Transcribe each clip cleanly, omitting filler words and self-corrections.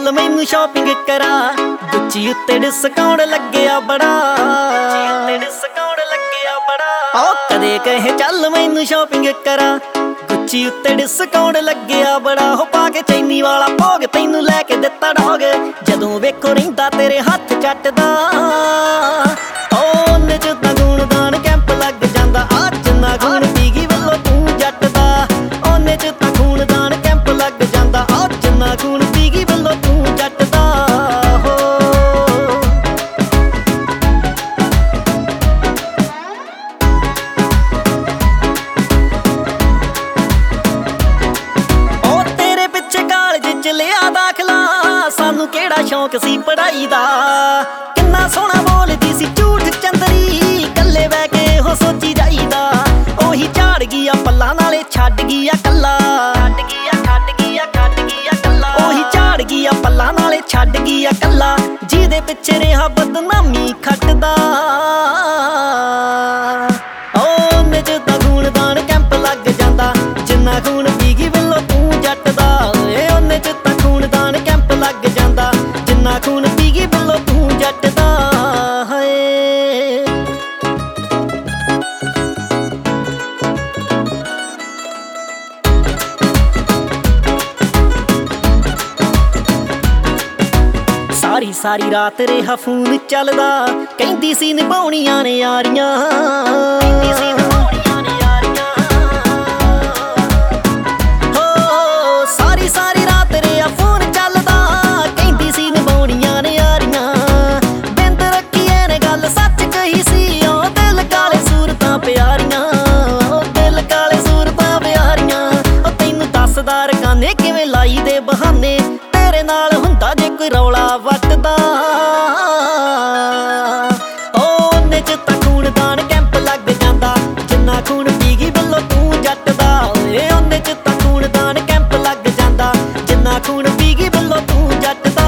ਚੱਲ ਮੈਨੂੰ ਸ਼ਾਪਿੰਗ ਕਰਾ, ਗੁੱਚੀ ਉੱਤੇ ਡਿਸਕਾਊਂਟ ਲੱਗਿਆ ਬੜਾ, ਓ ਕਦੇ ਕਹੇ ਚੱਲ ਮੈਨੂੰ ਸ਼ਾਪਿੰਗ ਕਰਾ, ਗੁੱਚੀ ਉੱਤੇ ਡਿਸਕਾਊਂਟ ਲੱਗਿਆ ਬੜਾ। ਹੋ ਪਾ ਕੇ ਚੈਨੀ ਵਾਲਾ ਭੋਗ ਤੈਨੂੰ ਲੈ ਕੇ ਦਿੱਤਾ ਡੋਗ, ਜਦੋਂ ਵੇਖੋ ਰਹਿੰਦਾ ਤੇਰੇ ਹੱਥ ਚੱਟਦਾ। ਉਹਨੇ ਚ ਤਾਂ ਗੁਣਦਾਨ ਕੈਂਪ ਲੱਗ ਜਾਂਦਾ, ਆ ਜਿੰਨਾ ਖੂਨ ਪੀ ਗਈ ਵੱਲੋਂ ਤੂੰ ਜੱਟ ਦਾ। ਉਹਨੇ ਚ ਤਾਂ ਖੂਨਦਾਨ ਕੈਂਪ ਲੱਗ ਜਾਂਦਾ, ਆ ਜਿੰਨਾ ਖੂਨ ਪੀ ਗਈ ਵੱਲੋਂ ਤੂੰ ਜੱਟ ਦਾ। ਲਿਆ ਦਾਖਲਾ, ਸਾਨੂੰ ਕਿਹੜਾ ਸ਼ੌਂਕ ਸੀ ਪੜ੍ਹਾਈ ਦਾ। ਕਿੰਨਾ ਸੋਹਣਾ ਬੋਲਦੀ ਸੀ ਝੂਠ ਚੰਦਰੀ, ਕੱਲੇ ਬਹਿ ਕੇ ਉਹ ਸੋਚੀ ਜਾਈਦਾ। ਉਹੀ ਝਾੜ ਗਈ ਆ ਪੱਲਾਂ ਨਾਲੇ ਛੱਡ ਗਈ ਆ ਕੱਲਾ, ਉਹੀ ਝਾੜ ਗਈ ਆ ਪੱਲਾਂ ਨਾਲੇ ਛੱਡ ਗਈ ਆ ਕੱਲਾ, ਜਿਹਦੇ ਪਿੱਛੇ ਰਿਹਾ ਬਦਨਾਮੀ ਖੱਟਦਾ। ਉਹਨੇ ਚ ਤਾਂ ਖੂਨਦਾਨ ਕੈਂਪ ਲੱਗ ਜਾਂਦਾ, ਜਿੰਨਾ ਖੂਨ ਪੀ ਗਈ ਵੱਲੋਂ ਤੂੰ ਜੱਟ ਦਾ। ਉਹਨੇ ਚ ਤਾਂ ਖੂਨਦਾਨ ਕੈਂਪ ਲੱਗ ਜਾਂਦਾ, ਜਿੰਨਾ ਖੂਨ ਪੀ ਗਈ ਵੱਲੋਂ ਤੂੰ ਜੱਟ ਦਾ। ਸਾਰੀ ਸਾਰੀ ਰਾਤ ਰਿਹਾ ਫੋਨ ਚੱਲਦਾ, ਕਹਿੰਦੀ ਸੀ ਨਿਭਾਉਣੀਆਂ ਨੇ ਯਾਰੀਆਂ, ਸਾਰੀ ਰਾਤ ਰਿਹਾ ਫੋਨ ਚੱਲਦਾ, ਕਹਿੰਦੀ ਸੀ ਨਿਭਾਉਣੀਆਂ ਨੇ ਯਾਰੀਆਂ। ਬਿੰਦ ਰੱਖੀ ਇਹਨੇ ਗੱਲ ਸੱਚ ਕਹੀ ਸੀ, ਉਹ ਦਿਲ ਕਾਲੇ ਸੂਰਤਾਂ ਪਿਆਰੀਆਂ, ਉਹ ਦਿਲ ਕਾਲੇ ਸੂਰਤਾਂ ਪਿਆਰੀਆਂ। ਉਹ ਤੈਨੂੰ ਦੱਸਦਾ ਰਕਾਨੇ ਕਿਵੇਂ ਲਾਈ ਦੇ ਬਹਾਨੇ, ਤੇਰੇ ਨਾਲ ਹੁੰਦਾ ਜੇ ਕੋਈ ਰੌਲਾ ਵੱਟਦਾ। ਉਹਨੇ ਚ ਤਾਂ ਖੂਨਦਾਨ ਕੈਂਪ ਲੱਗ ਜਾਂਦਾ, ਜਿੰਨਾ ਖੂਨ ਪੀ ਗਈ ਵੱਲੋਂ ਤੂੰ ਜੱਟ ਦਾ। ਉਹਨੇ ਚ ਤਾਂ ਖੂਨਦਾਨ ਕੈਂਪ ਲੱਗ ਜਾਂਦਾ, ਜਿੰਨਾ ਖੂਨ ਪੀ ਗਈ ਵੱਲੋਂ ਤੂੰ ਜੱਟ ਦਾ।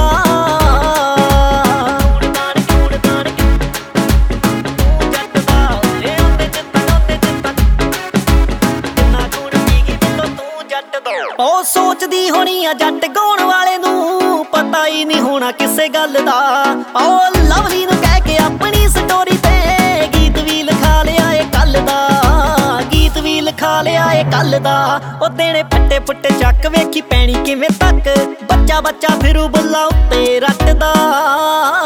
ਉਹ ਸੋਚਦੀ ਹੋਣੀ ਆ ਜੱਟ ਗਾਉਣ ਵਾਲੇ ਨੂੰ, ਪਤਾ ਹੀ ਨਹੀਂ ਹੋਣਾ ਕਿਸੇ ਗੱਲ ਦਾ। ਉਹ ਲਵਲੀ ਨੂੰ ਕਹਿ ਕੇ ਆਪਣੀ ਸਟੋਰੀ ਤੇ ਗੀਤ ਵੀ ਲਿਖਾ ਲਿਆ ਏ ਕੱਲ ਦਾ, ਗੀਤ ਵੀ ਲਿਖਾ ਲਿਆ ਏ ਕੱਲ ਦਾ। ਉਹ ਦੇਣੇ ਫੱਟੇ ਫੁੱਟੇ ਚੱਕ ਵੇਖੀ ਪੈਣੀ ਕਿਵੇਂ ਤੱਕ, ਬੱਚਾ ਬੱਚਾ ਫਿਰੂ ਬੁੱਲਾ ਉੱਤੇ ਰੱਟਦਾ।